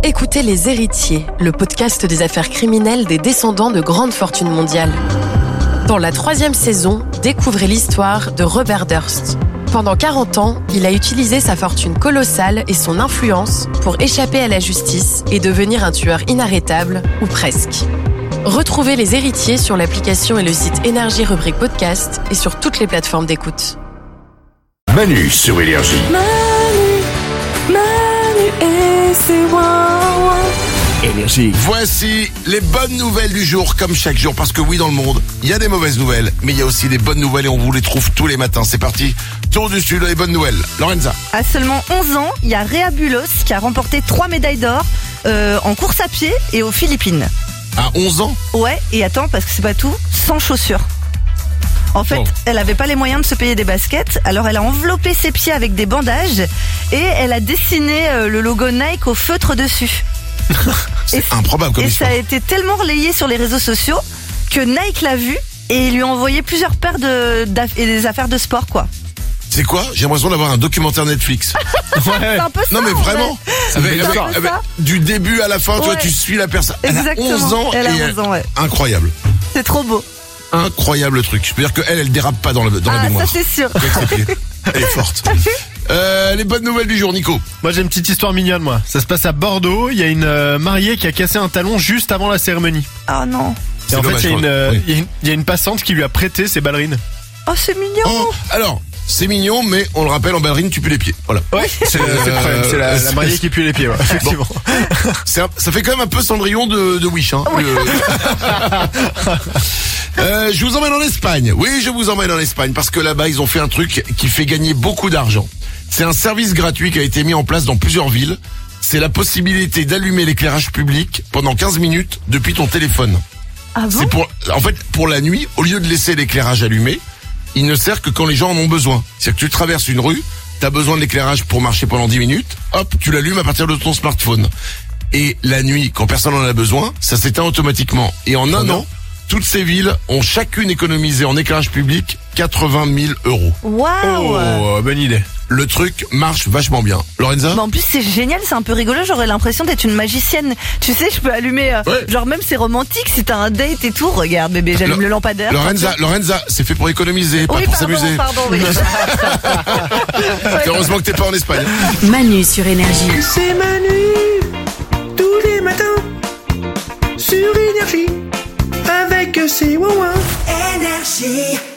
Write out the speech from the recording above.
Écoutez Les Héritiers, le podcast des affaires criminelles des descendants de grandes fortunes mondiales. Dans la 3e saison, découvrez l'histoire de Robert Durst. Pendant 40 ans, il a utilisé sa fortune colossale et son influence pour échapper à la justice et devenir un tueur inarrêtable, ou presque. Retrouvez Les Héritiers sur l'application et le site Énergie rubrique podcast et sur toutes les plateformes d'écoute. Manu sur Énergie. Manu et ses ouin-ouin. Énergie. Voici les bonnes nouvelles du jour, comme chaque jour, parce que oui, dans le monde, il y a des mauvaises nouvelles, mais il y a aussi des bonnes nouvelles et on vous les trouve tous les matins. C'est parti, tour du sud, les bonnes nouvelles. Lorenza. À seulement 11 ans, il y a Réa Bulos qui a remporté 3 médailles d'or en course à pied et aux Philippines. À 11 ans? Ouais, et attends, parce que c'est pas tout, sans chaussures. En fait, Elle avait pas les moyens de se payer des baskets, alors elle a enveloppé ses pieds avec des bandages et elle a dessiné le logo Nike au feutre dessus. C'est improbable comme Et histoire. ça a été tellement relayé sur les réseaux sociaux que Nike l'a vu et il lui a envoyé plusieurs paires et des affaires de sport, quoi. C'est quoi? J'ai l'impression d'avoir un documentaire Netflix. C'est un peu ça. Non mais en vraiment, fait. avec du début à la fin, tu vois, Ouais. tu suis la personne. Elle Exactement. a 11 ans Elle a et 11 ans, ouais. incroyable. C'est trop beau. Incroyable truc. Je peux dire qu'elle, elle dérape pas dans la Ah, mémoire. ça c'est sûr. Avec ses pieds. Elle est forte. Les bonnes nouvelles du jour, Nico. Moi j'ai une petite histoire mignonne moi. Ça se passe à Bordeaux, il y a une mariée qui a cassé un talon juste avant la cérémonie. Oh non. Et en dommage, fait oui. il y a une passante qui lui a prêté ses ballerines. Oh, c'est mignon. Oh, alors, c'est mignon, mais on le rappelle, en ballerine, tu pues les pieds. Voilà. Ouais, c'est la mariée qui pue les pieds, ouais, effectivement. Ça fait quand même un peu Cendrillon de Wish, hein. Je vous emmène en Espagne. Oui, je vous emmène en Espagne parce que là-bas, ils ont fait un truc qui fait gagner beaucoup d'argent. C'est un service gratuit qui a été mis en place dans plusieurs villes. C'est la possibilité d'allumer l'éclairage public pendant 15 minutes depuis ton téléphone. Ah bon? C'est pour la nuit, au lieu de laisser l'éclairage allumé, il ne sert que quand les gens en ont besoin. C'est-à-dire que tu traverses une rue, t'as besoin de l'éclairage pour marcher pendant 10 minutes, hop, tu l'allumes à partir de ton smartphone. Et la nuit, quand personne en a besoin, ça s'éteint automatiquement. Et en un an, toutes ces villes ont chacune économisé en éclairage public 80 000 euros. Waouh. Oh, bonne idée. Le truc marche vachement bien. Lorenza? Mais en plus c'est génial, c'est un peu rigolo, j'aurais l'impression d'être une magicienne. Tu sais, je peux allumer, Ouais. genre même c'est romantique, si t'as un date et tout, regarde bébé, j'allume le lampadaire. Lorenza, c'est fait pour économiser, pas Oui, pour pardon, s'amuser. pardon, oui. Heureusement que t'es pas en Espagne. Manu sur Énergie. C'est Manu, tous les matins, sur Énergie, avec ses ouin-ouin. Énergie.